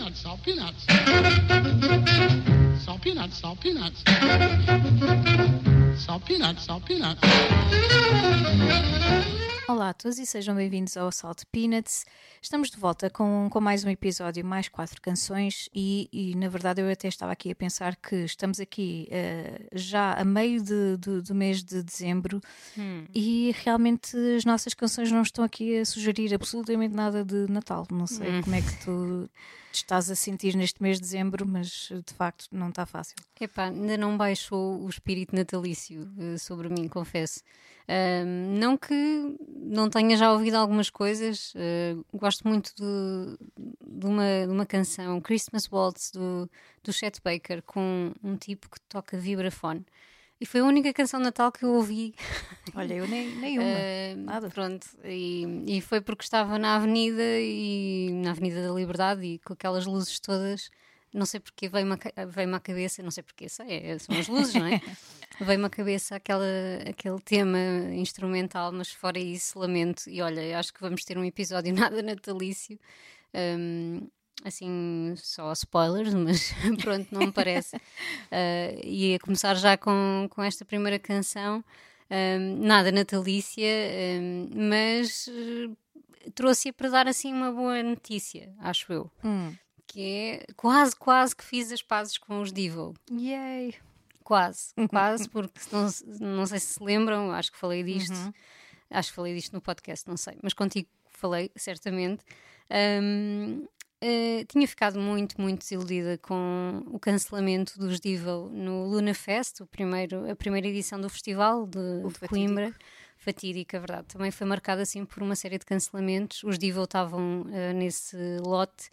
peanuts, salt peanuts. Salt peanuts, salt peanuts. Salt peanuts, salt peanuts. Olá a todos e sejam bem-vindos ao Salt Peanuts. Estamos de volta com mais um episódio, mais 4 canções e na verdade eu até estava aqui a pensar que estamos aqui já a meio do mês de dezembro e realmente as nossas canções não estão aqui a sugerir absolutamente nada de Natal. Não sei como é que tu te estás a sentir neste mês de dezembro, mas de facto não está fácil. Epá, ainda não baixou o espírito natalício sobre mim, confesso. Não que não tenha já ouvido algumas coisas, gosto muito de uma canção, Christmas Waltz, do Chet Baker, com um tipo que toca vibrafone. E foi a única canção de Natal que eu ouvi. Olha, eu nem uma, nada. Pronto, e foi porque estava na Avenida da Liberdade e com aquelas luzes todas. Não sei porque veio-me à cabeça, não sei porque, são as luzes, não é? Veio-me à cabeça aquele tema instrumental, mas fora isso, lamento. E olha, acho que vamos ter um episódio nada natalício, assim, só spoilers, mas pronto, não me parece. E a começar já com esta primeira canção, nada natalícia, mas trouxe-a para dar assim uma boa notícia, acho eu. Que é quase que fiz as pazes com os Devo. Yay! Quase, porque não sei se lembram, acho que falei disto. Acho que falei disto no podcast, não sei, mas contigo falei, certamente. Tinha ficado muito desiludida com o cancelamento dos Devo no Luna Fest, a primeira edição do festival de Coimbra. Fatídica, verdade. Também foi marcada assim por uma série de cancelamentos. Os Devo estavam nesse lote.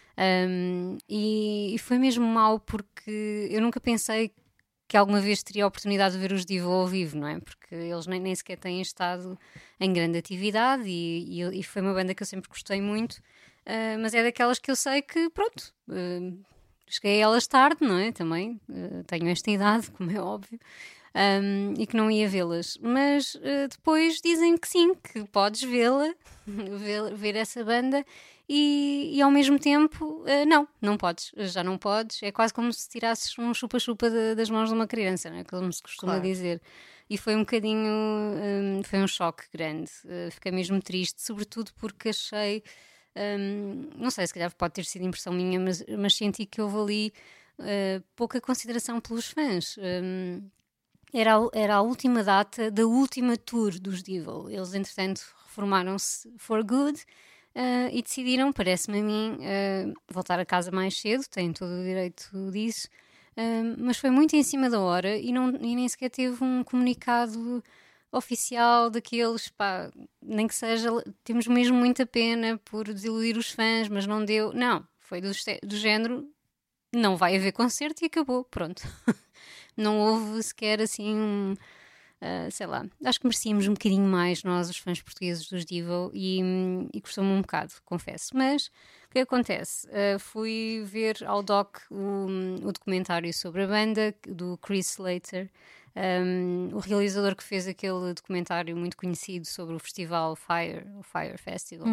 E foi mesmo mau porque eu nunca pensei que alguma vez teria a oportunidade de ver os Devo ao vivo, não é? Porque eles nem sequer têm estado em grande atividade e foi uma banda que eu sempre gostei muito, mas é daquelas que eu sei que, pronto, cheguei a elas tarde, não é? Também tenho esta idade, como é óbvio. E que não ia vê-las, mas depois dizem que sim, que podes vê-la, ver essa banda e ao mesmo tempo não podes, já não podes. É quase como se tirasses um chupa-chupa das mãos de uma criança, não é? Como se costuma dizer. E foi um bocadinho, foi um choque grande, fiquei mesmo triste, sobretudo porque achei, não sei, se calhar pode ter sido impressão minha, mas senti que houve ali pouca consideração pelos fãs. Era a última data da última tour dos Devo. Eles, entretanto, reformaram-se for good e decidiram, parece-me a mim, voltar a casa mais cedo. Têm todo o direito disso. Mas foi muito em cima da hora e nem sequer teve um comunicado oficial daqueles, pá, nem que seja, temos mesmo muita pena por desiludir os fãs, mas não deu. Não, foi do género, não vai haver concerto e acabou, pronto. Não houve sequer assim sei lá, acho que merecíamos um bocadinho mais nós, os fãs portugueses dos Devo, e gostou-me um bocado, confesso. Mas o que acontece? Fui ver ao doc o documentário sobre a banda do Chris Slater, o realizador que fez aquele documentário muito conhecido sobre o festival o Fire Festival.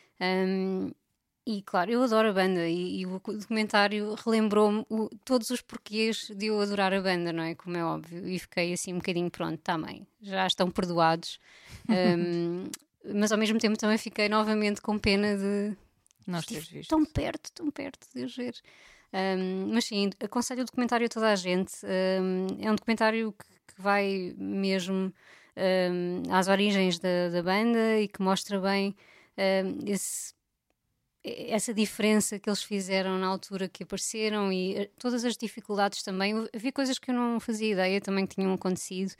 E claro, eu adoro a banda e o documentário relembrou-me todos os porquês de eu adorar a banda, não é? Como é óbvio. E fiquei assim um bocadinho, pronto, também, já estão perdoados. Mas ao mesmo tempo também fiquei novamente com pena de nós teres visto. Tão perto de os ver. Mas sim, aconselho o documentário a toda a gente. É um documentário que vai mesmo às origens da banda e que mostra bem essa diferença que eles fizeram na altura que apareceram e todas as dificuldades também. Havia coisas que eu não fazia ideia também que tinham acontecido,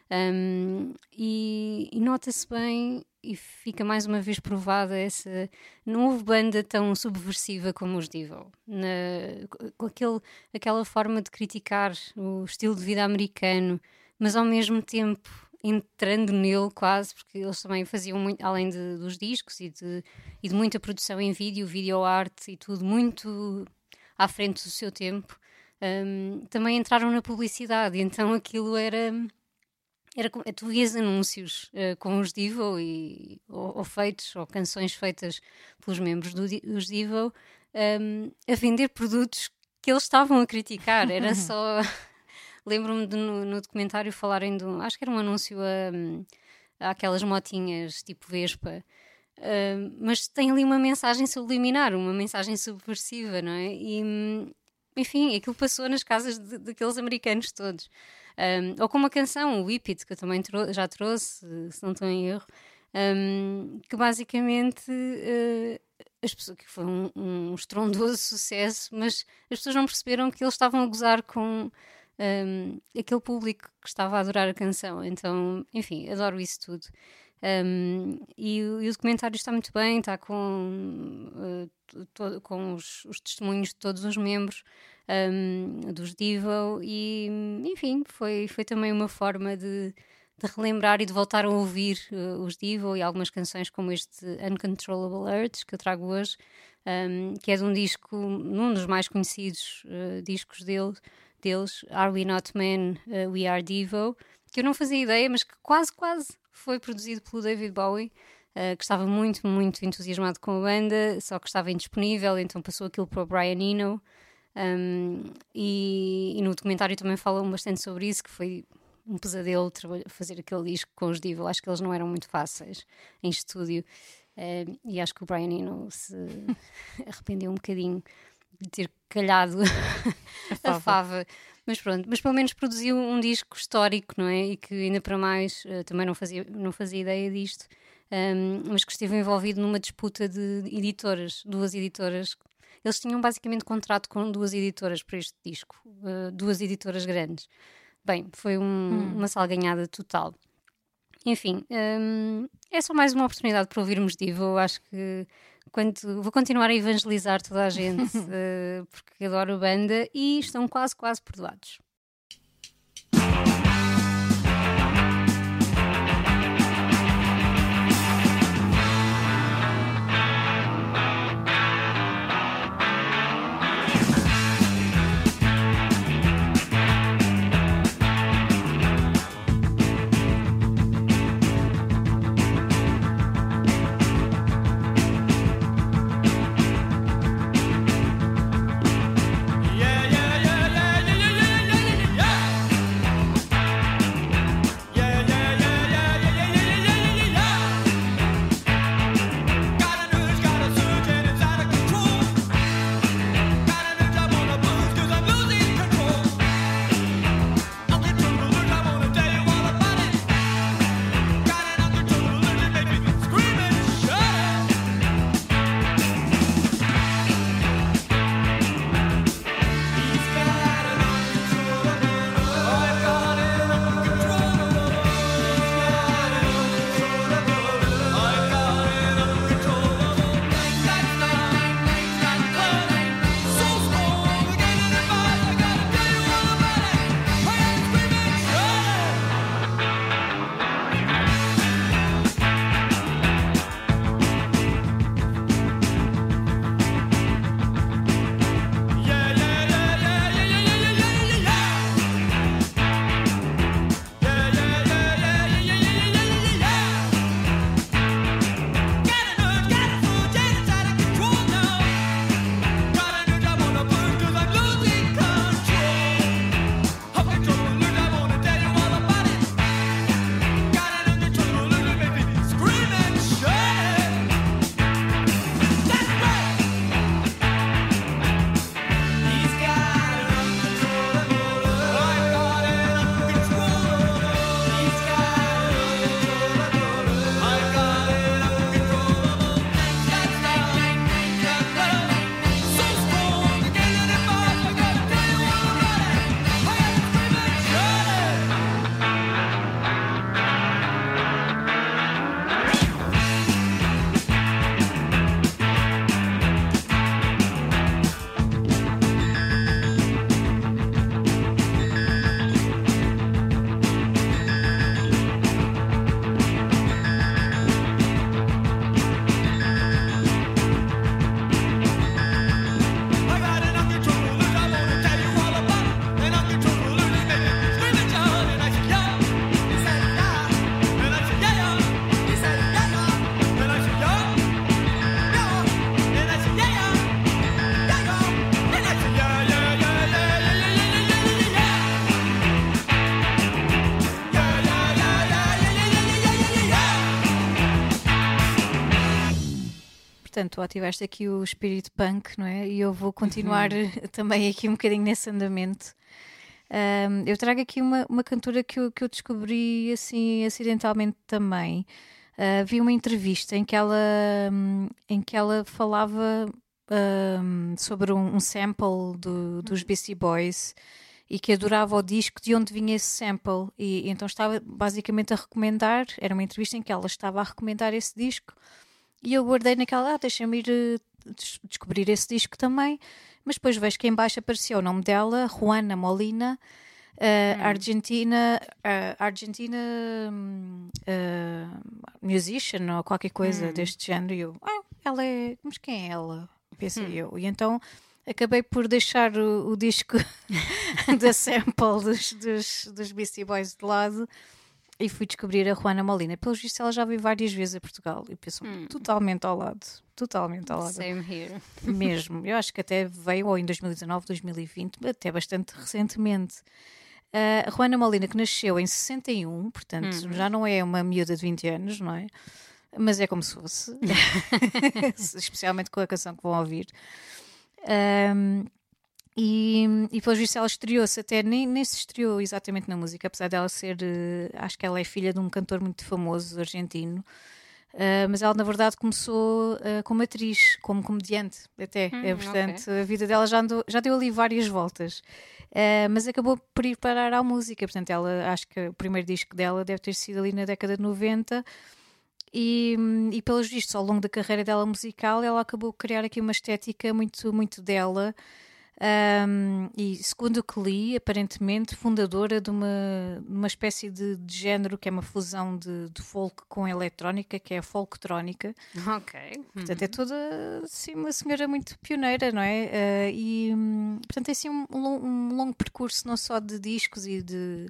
e nota-se bem e fica mais uma vez provada essa. Não houve banda tão subversiva como os Devo, com aquela forma de criticar o estilo de vida americano, mas ao mesmo tempo entrando nele quase, porque eles também faziam muito, além dos discos e de muita produção em vídeo arte e tudo muito à frente do seu tempo, também entraram na publicidade, então aquilo era tu vias anúncios com os Devo ou canções feitas pelos membros dos Devo a vender produtos que eles estavam a criticar. Era só... Lembro-me no documentário falarem acho que era um anúncio àquelas motinhas tipo Vespa, mas tem ali uma mensagem subliminar, uma mensagem subversiva, não é? E, enfim, aquilo passou nas casas daqueles americanos todos. Ou com uma canção, o Whip It, que eu também já trouxe, se não estou em erro, que basicamente as pessoas, que foi um estrondoso sucesso, mas as pessoas não perceberam que eles estavam a gozar com aquele público que estava a adorar a canção. Então, enfim, adoro isso tudo. E o documentário está muito bem, está com os testemunhos de todos os membros dos Devo e, enfim, foi também uma forma de relembrar e de voltar a ouvir os Devo e algumas canções como este Uncontrollable Urge que eu trago hoje, que é de um disco, num dos mais conhecidos discos deles, Are We Not Men, We Are Devo, que eu não fazia ideia, mas que quase foi produzido pelo David Bowie, que estava muito, muito entusiasmado com a banda, só que estava indisponível, então passou aquilo para o Brian Eno. E no documentário também falam bastante sobre isso, que foi um pesadelo fazer aquele disco com os Devo. Acho que eles não eram muito fáceis em estúdio, e acho que o Brian Eno se arrependeu um bocadinho de ter calhado a fava. Mas pronto, mas pelo menos produziu um disco histórico, não é? E que ainda para mais, também não fazia ideia disto, mas que esteve envolvido numa disputa de editoras, duas editoras. Eles tinham basicamente contrato com duas editoras para este disco, duas editoras grandes. Bem, foi uma salganhada total. Enfim, é só mais uma oportunidade para ouvirmos Devo. Eu acho que vou continuar a evangelizar toda a gente, porque adoro a banda e estão quase perdoados. Yeah, yeah, yeah, yeah, yeah, yeah, yeah, yeah. portanto, tu ativaste aqui o espírito punk, não é? E eu vou continuar também aqui um bocadinho nesse andamento. Eu trago aqui uma cantora que eu descobri assim acidentalmente também. Vi uma entrevista em que ela falava sobre um sample dos Beastie Boys e que adorava o disco de onde vinha esse sample e então estava basicamente a recomendar, era uma entrevista em que ela estava a recomendar esse disco e eu guardei naquela, deixa-me ir descobrir esse disco também, mas depois vejo que em baixo apareceu o nome dela, Juana Molina, Argentina musician ou qualquer coisa deste género e eu, ela é, mas quem é ela? Pensei eu, e então acabei por deixar o disco da sample dos Beastie Boys de lado e fui descobrir a Juana Molina. Pelos vistos, ela já veio várias vezes a Portugal e pensou totalmente ao lado. Same here. Mesmo. Eu acho que até veio ou em 2019, 2020, até bastante recentemente. A Juana Molina, que nasceu em 61, portanto já não é uma miúda de 20 anos, não é? Mas é como se fosse, especialmente com a canção que vão ouvir. E depois disso ela estreou-se até, nem se estreou exatamente na música, apesar dela ser, acho que ela é filha de um cantor muito famoso argentino, mas ela na verdade começou como atriz, como comediante até, portanto a vida dela já deu ali várias voltas, mas acabou por ir parar à música, portanto ela, acho que o primeiro disco dela deve ter sido ali na década de 90. E pelos vistos, ao longo da carreira dela musical, ela acabou por criar aqui uma estética muito, muito dela. E segundo o que li, aparentemente fundadora de uma espécie de género que é uma fusão de folk com eletrónica, que é a folktrónica. Ok. Portanto, é toda assim, uma senhora muito pioneira, não é? Portanto, é assim um longo percurso, não só de discos e de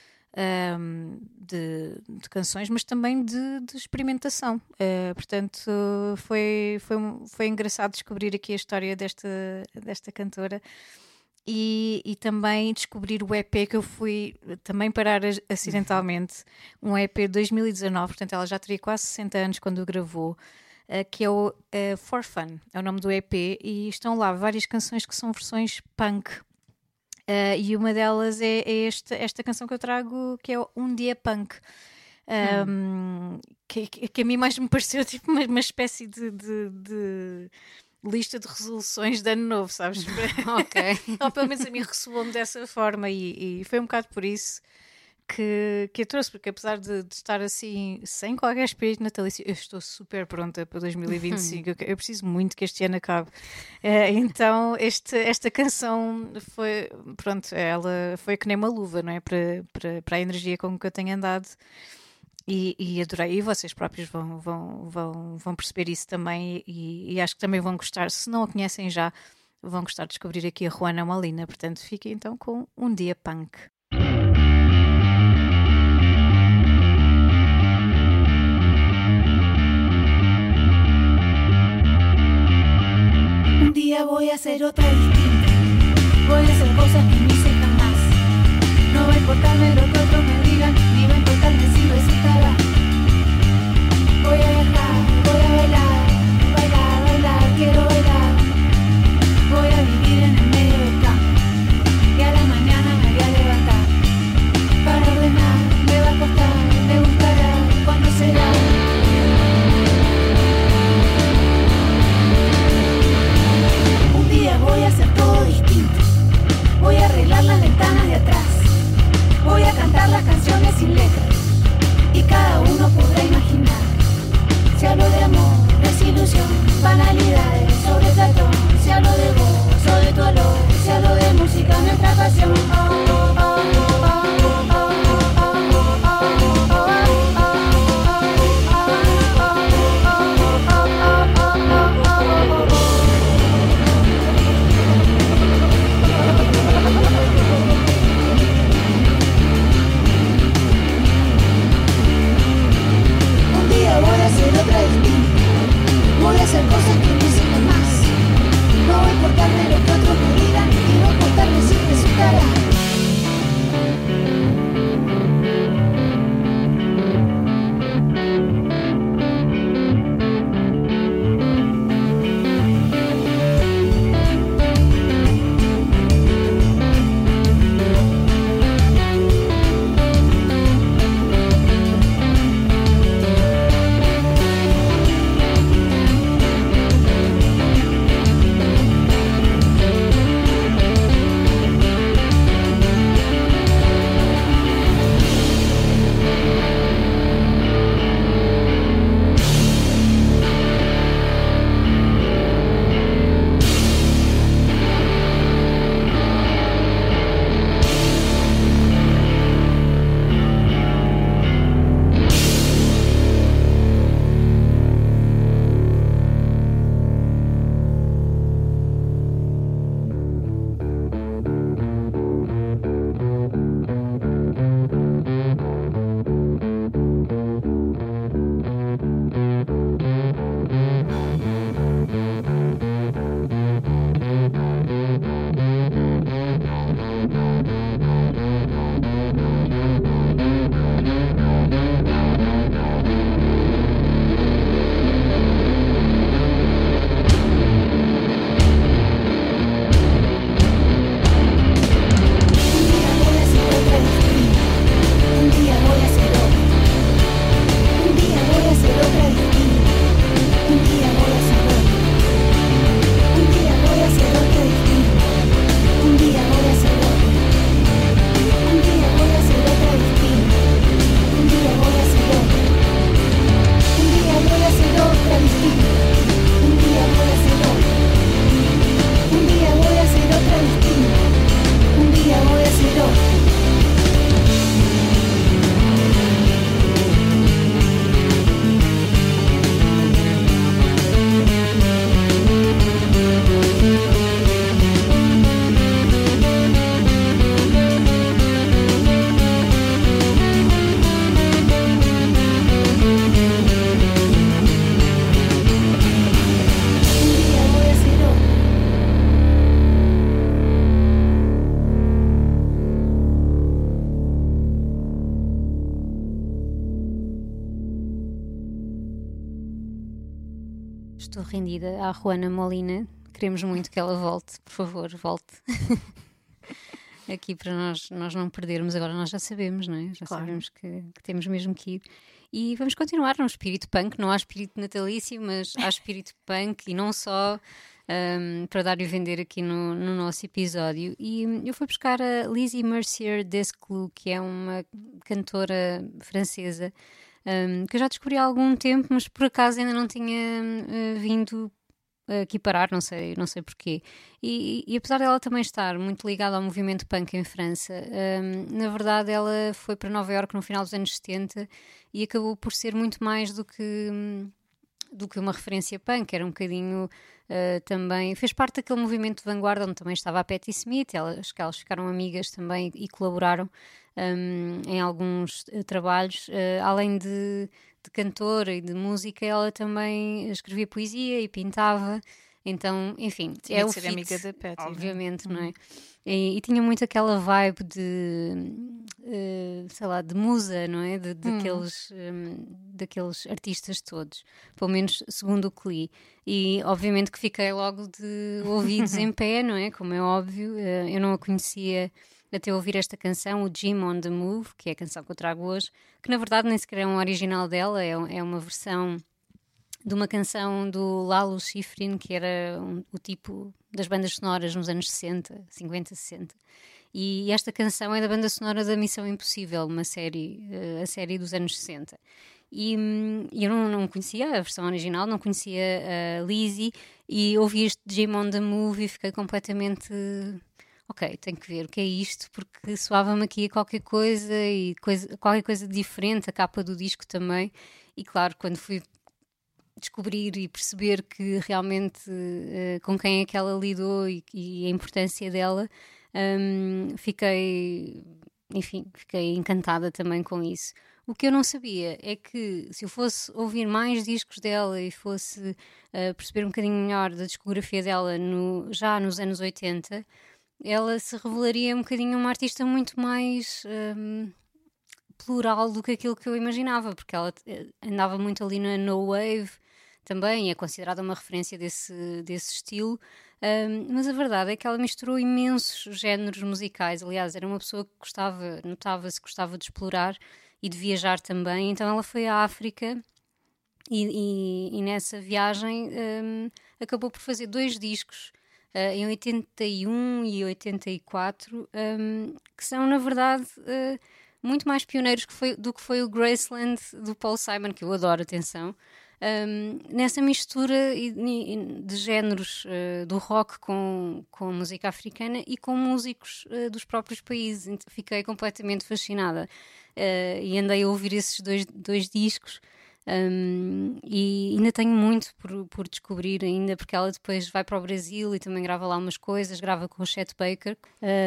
canções, mas também de experimentação. Portanto, foi engraçado descobrir aqui a história desta cantora e também descobrir o EP que eu fui também parar acidentalmente, um EP de 2019, portanto ela já teria quase 60 anos quando o gravou, que é o For Fun, é o nome do EP, e estão lá várias canções que são versões punk. E uma delas é esta canção que eu trago, que é Um Dia Punk, que a mim mais me pareceu tipo uma espécie de lista de resoluções de ano novo, sabes? Ok. Ou pelo menos a mim ressoou-me dessa forma e foi um bocado por isso que eu trouxe, porque apesar de estar assim sem qualquer espírito natalício, eu estou super pronta para 2025. Eu preciso muito que este ano acabe. Então esta canção foi, pronto, ela foi que nem uma luva, não é? Para a energia com que eu tenho andado. E adorei, e vocês próprios vão perceber isso também, e acho que também vão gostar, se não a conhecem já, vão gostar de descobrir aqui a Juana Molina. Portanto, fiquem então com Um Dia Punk. Un día voy a ser otra distinta. Voy a hacer cosas que no hice jamás. No va a importarme lo que otros me digan, ni va a importarme si resultará. Voy a viajar, voy a bailar, bailar, bailar, quiero bailar. Voy a vivir en el medio del campo y a la mañana me voy a levantar. Para ordenar me va a costar, me gustará, ¿cuándo será? Voy a hacer todo distinto. Voy a arreglar las ventanas de atrás. Voy a cantar las canciones sin letras. Y cada uno podrá imaginar. Si rendida à Juana Molina. Queremos muito que ela volte, por favor, volte. Aqui para nós não perdermos, agora nós já sabemos, não é? Já sabemos que temos mesmo que ir. E vamos continuar num espírito punk, não há espírito natalício, mas há espírito punk e não só, para dar e vender aqui no nosso episódio. E eu fui buscar a Lizzie Mercier Desclous, que é uma cantora francesa, que eu já descobri há algum tempo, mas por acaso ainda não tinha vindo aqui parar, não sei porquê. E apesar dela também estar muito ligada ao movimento punk em França, na verdade ela foi para Nova Iorque no final dos anos 70 e acabou por ser muito mais do que uma referência punk. Era um bocadinho também, fez parte daquele movimento de vanguarda onde também estava a Patti Smith. Acho que elas ficaram amigas também e colaboraram em alguns trabalhos, além de cantora e de música. Ela também escrevia poesia e pintava, então, enfim, tinha é de o ser fit, amiga da Patti, obviamente, não é? E tinha muito aquela vibe de sei lá, de musa, não é? Daqueles artistas todos, pelo menos segundo o que li. E obviamente que fiquei logo de ouvidos em pé, não é? Como é óbvio, eu não a conhecia até ouvir esta canção, o Jim on the Move, que é a canção que eu trago hoje, que na verdade nem sequer é um original dela, é uma versão de uma canção do Lalo Schifrin, que era o tipo das bandas sonoras nos anos 60, 50, 60. E esta canção é da banda sonora da Missão Impossível, uma série, a série dos anos 60. E eu não conhecia a versão original, não conhecia a Lizzie, e ouvi este Jim on the Move e fiquei completamente... Ok, tenho que ver o que é isto, porque soava-me aqui a qualquer coisa qualquer coisa diferente, a capa do disco também. E claro, quando fui descobrir e perceber que realmente com quem é que ela lidou e a importância dela, fiquei encantada também com isso. O que eu não sabia é que se eu fosse ouvir mais discos dela e fosse perceber um bocadinho melhor da discografia dela já nos anos 80, ela se revelaria um bocadinho uma artista muito mais plural do que aquilo que eu imaginava, porque ela andava muito ali na no wave também, é considerada uma referência desse estilo, mas a verdade é que ela misturou imensos géneros musicais. Aliás, era uma pessoa que notava-se que gostava de explorar e de viajar também. Então ela foi à África e nessa viagem acabou por fazer 2 discos, em 81 e 84, que são, na verdade, muito mais pioneiros do que foi o Graceland do Paul Simon, que eu adoro, atenção, nessa mistura de géneros do rock com a música africana e com músicos dos próprios países. Fiquei completamente fascinada e andei a ouvir esses dois discos. E ainda tenho muito por descobrir ainda, porque ela depois vai para o Brasil e também grava lá umas coisas, grava com o Chet Baker,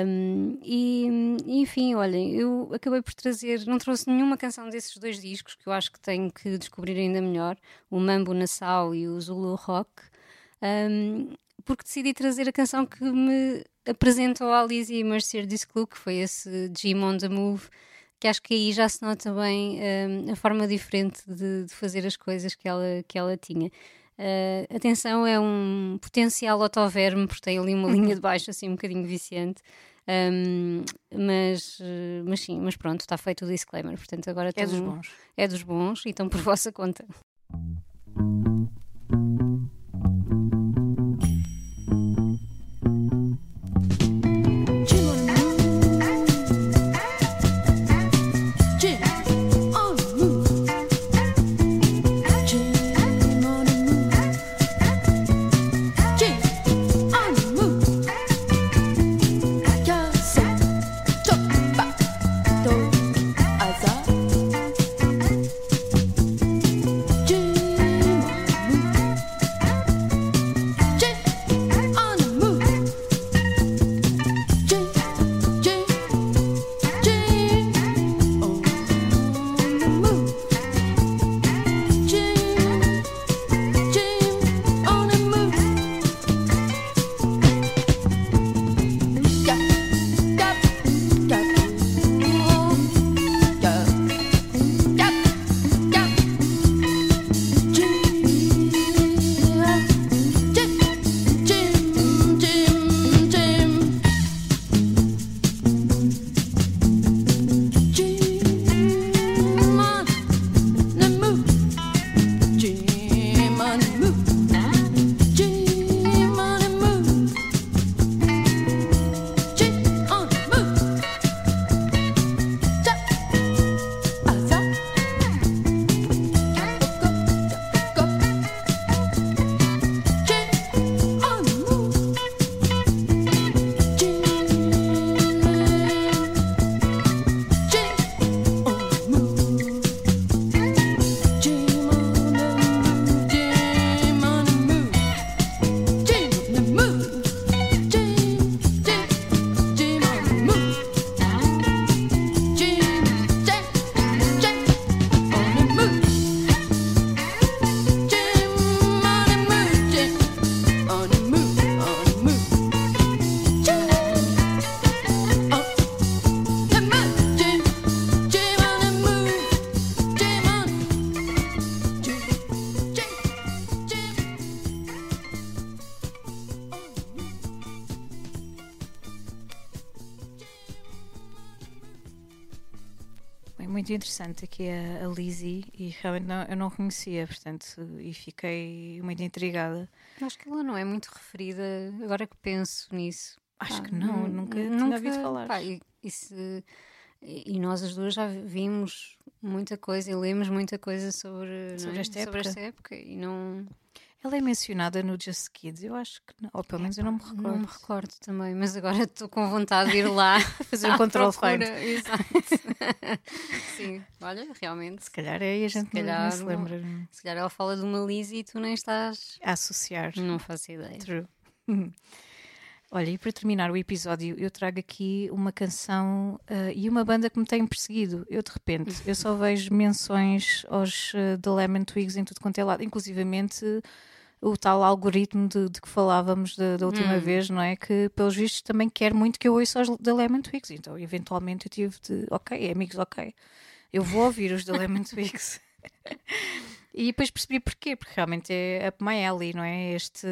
enfim, olhem, eu acabei por não trouxe nenhuma canção desses 2 discos, que eu acho que tenho que descobrir ainda melhor, o Mambo Nassau e o Zulu Rock, porque decidi trazer a canção que me apresentou a Lizzie Mercier Desclous, que foi esse Jim on the Move, que acho que aí já se nota bem a forma diferente de fazer as coisas que ela tinha. Atenção, é um potencial autoverme, porque tem ali uma linha de baixo assim um bocadinho viciante, mas pronto, está feito o disclaimer, portanto agora é dos bons. É dos bons, e estão por vossa conta. Jim muito interessante aqui a Lizzie e realmente eu não conhecia, portanto, e fiquei muito intrigada. Acho que ela não é muito referida, agora que penso nisso. Acho que não, nunca tinha ouvido falar. Pá, e nós as duas já vimos muita coisa e lemos muita coisa sobre esta época e não... Ela é mencionada no Just Kids, eu acho que não, ou pelo menos eu não me recordo. Não me recordo também, mas agora estou com vontade de ir lá fazer um control find. Exato. Sim, olha, realmente. Se calhar aí a gente não se lembra. Se calhar ela fala de uma Lizzie e tu nem estás a associar. Não faço ideia. True. Olha, e para terminar o episódio, eu trago aqui uma canção e uma banda que me tem perseguido. Eu, de repente, eu só vejo menções aos The Lemon Twigs em tudo quanto é lado, inclusivamente o tal algoritmo de que falávamos da última vez, não é? Que, pelos vistos, também quer muito que eu ouça os The Lemon Twigs. Então, eventualmente, eu tive de, ok, amigos, ok, eu vou ouvir os The Lemon Twigs. E depois percebi porquê, porque realmente é up my alley, não é?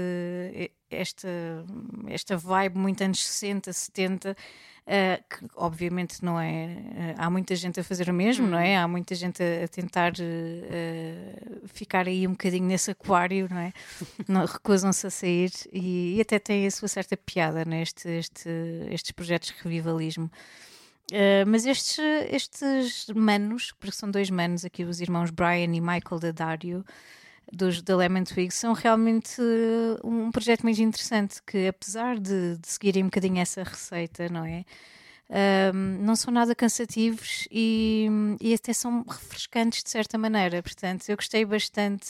Esta vibe muito anos 60, 70, que obviamente não é... há muita gente a fazer o mesmo, não é? Há muita gente a tentar ficar aí um bocadinho nesse aquário, não é? Não, recusam-se a sair e até tem a sua certa piada, não é? Estes projetos de revivalismo. Mas estes manos, porque são dois manos aqui, os irmãos Brian e Michael Daddario, dos The Lemon Twigs, são realmente um projeto muito interessante, que apesar de seguirem um bocadinho essa receita, não é? Não são nada cansativos e até são refrescantes de certa maneira. Portanto, eu gostei bastante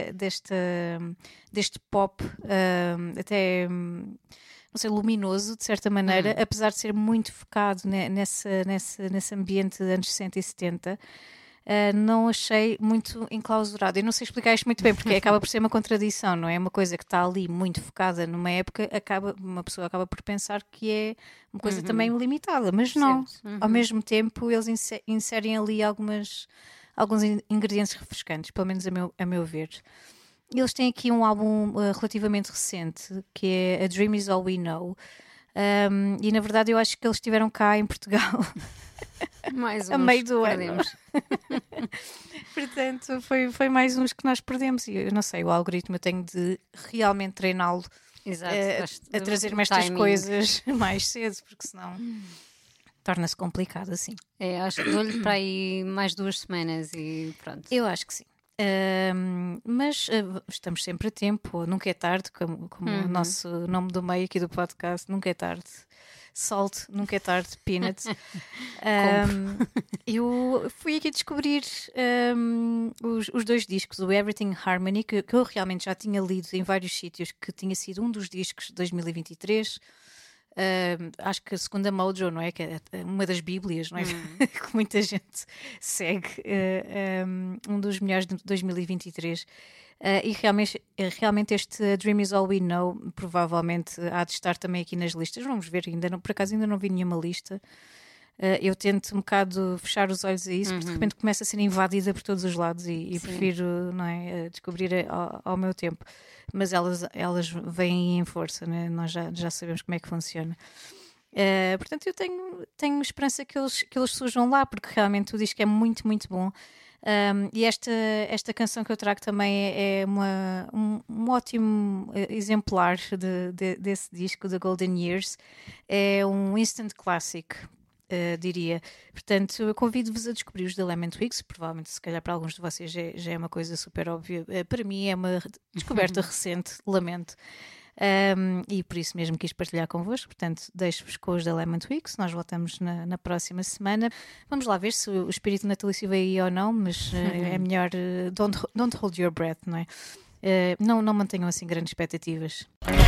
deste pop, até... não sei, luminoso, de certa maneira, apesar de ser muito focado nesse ambiente de anos 60 e 70, não achei muito enclausurado. Eu não sei explicar isto muito bem, porque acaba por ser uma contradição, não é? Uma coisa que está ali muito focada numa época, uma pessoa acaba por pensar que é uma coisa também limitada, mas não. Ao mesmo tempo, eles inserem ali alguns ingredientes refrescantes, pelo menos a meu ver. Eles têm aqui um álbum relativamente recente, que é A Dream Is All We Know, e na verdade eu acho que eles estiveram cá em Portugal a meio do ano. Portanto, foi mais uns que nós perdemos, e eu não sei, o algoritmo eu tenho de realmente treiná-lo a trazer-me estas coisas mais cedo, porque senão torna-se complicado assim. Acho que dou-lhe para aí mais 2 semanas e pronto. Eu acho que sim. Mas estamos sempre a tempo, nunca é tarde, como o nosso nome do meio aqui do podcast, nunca é tarde. Salt, nunca é tarde, Peanuts. Eu fui aqui descobrir os 2 discos, o Everything Harmony, que eu realmente já tinha lido em vários sítios, que tinha sido um dos discos de 2023. Acho que a segunda Mojo, não é? Que é uma das bíblias, não é? Que muita gente segue, um dos melhores de 2023. E realmente este Dream Is All We Know provavelmente há de estar também aqui nas listas. Vamos ver, por acaso ainda não vi nenhuma lista. Eu tento um bocado fechar os olhos a isso, porque de repente começo a ser invadida por todos os lados e prefiro, não é, descobrir ao meu tempo. Mas elas vêm em força, né? Nós já sabemos como é que funciona. Portanto, eu tenho esperança que eles surjam lá, porque realmente o disco é muito, muito bom. E esta canção que eu trago também é um ótimo exemplar desse disco, The Golden Years. É um instant classic, diria. Portanto, eu convido-vos a descobrir os The Lemon Twigs. Provavelmente, se calhar para alguns de vocês já é uma coisa super óbvia. Para mim é uma descoberta recente, lamento. E por isso mesmo quis partilhar convosco. Portanto, deixo-vos com os The Lemon Twigs. Nós voltamos na próxima semana. Vamos lá ver se o espírito natalício veio aí ou não, mas é melhor don't hold your breath, não é? Não mantenham assim grandes expectativas.